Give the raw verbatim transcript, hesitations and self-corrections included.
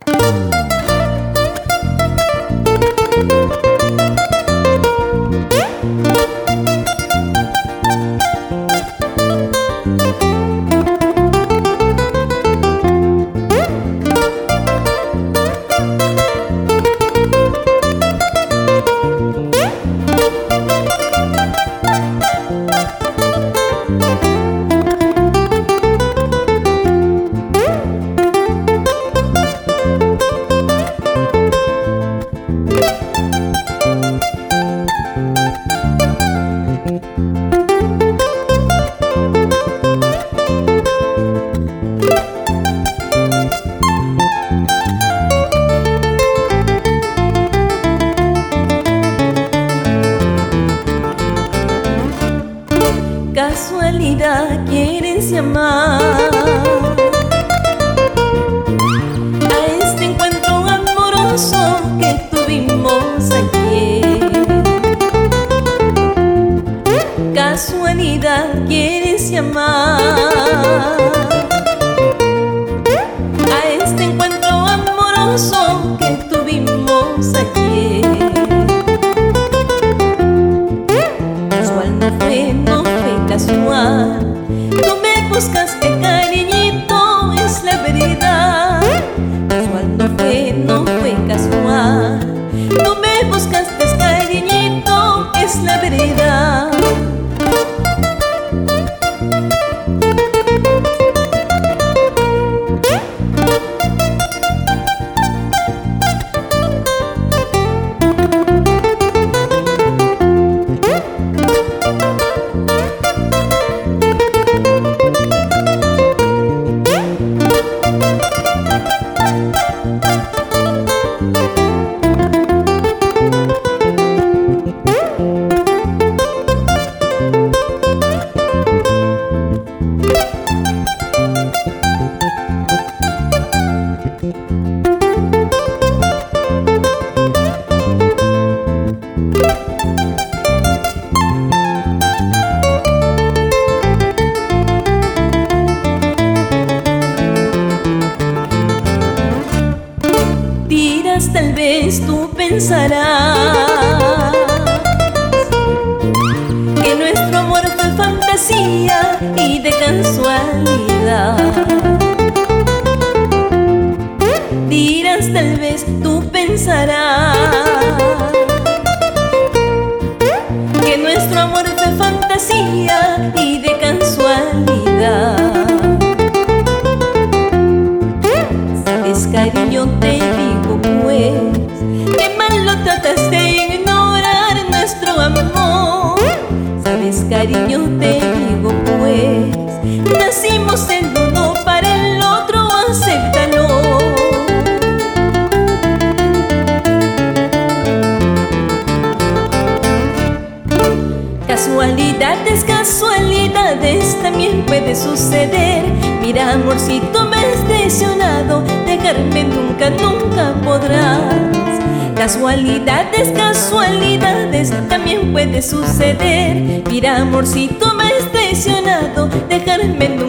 Casualidad quieres llamar a este encuentro amoroso que tuvimos ayer. Casualidad quieres llamar a este encuentro amoroso que tuvimos ayer. Casual no fue, no fue casual. Tú me buscaste, cariñito, es la verdad. Casual no fue, no fue casual. Tú me buscaste, cariñito, es la verdad. Dirás, tal vez tú pensarás que nuestro amor fue fantasía y de casualidad. Dirás, tal vez tú pensarás que nuestro amor fue fantasía y de casualidad. Sabes, cariño, te digo pues, que mal lo tratas de ignorar nuestro amor. Sabes, cariño, te digo pues, nacimos el uno para el otro, acéptalo. Casualidades, casualidades también puede suceder. Mira, amorcito, me has decepcionado, dejarme nunca, nunca podrás. Casualidades, casualidades también puede suceder. Mira, amorcito, me has decepcionado, dejarme nunca